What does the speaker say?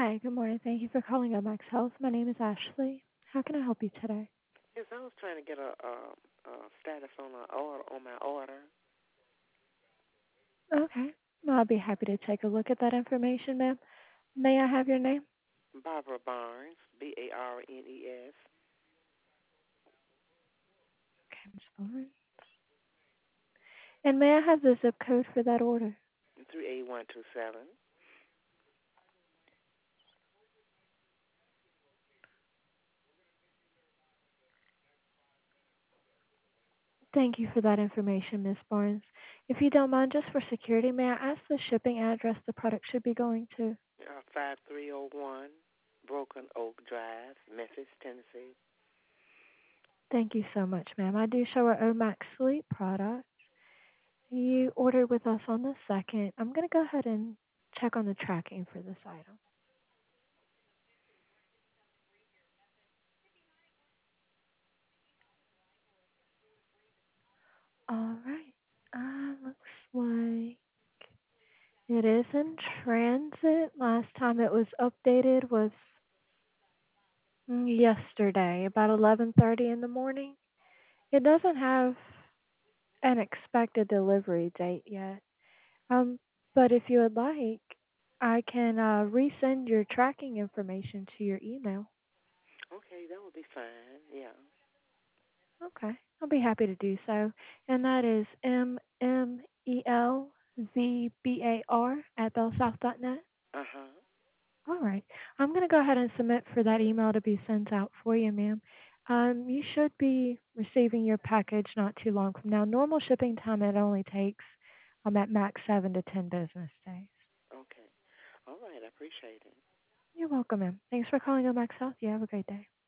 Hi, good morning. Thank you for calling Max Health. My name is Ashley. How can I help you today? Yes, I was trying to get a status on my order. Okay. Well, I'll be happy to take a look at that information, ma'am. May I have your name? Barbara Barnes, Barnes. Okay, Ms. Barnes. And may I have the zip code for that order? 38127. Thank you for that information, Ms. Barnes. If you don't mind, just for security, may I ask the shipping address the product should be going to? 5301 Broken Oak Drive, Memphis, Tennessee. Thank you so much, ma'am. I do show our Omax Sleep product. You ordered with us on the 2nd. I'm going to go ahead and check on the tracking for this item. All right. Looks like it is in transit. Last time it was updated was yesterday, about 11:30 in the morning. It doesn't have an expected delivery date yet. Um, but if you would like, I can resend your tracking information to your email. Okay, that would be fine. Yeah. Okay, I'll be happy to do so. And that is MMELZBAR at bellsouth.net. Uh huh. All right. I'm going to go ahead and submit for that email to be sent out for you, ma'am. You should be receiving your package not too long from now. Normal shipping time, it only takes at max 7 to 10 business days. Okay. All right, I appreciate it. You're welcome, ma'am. Thanks for calling on Max Health. You have a great day.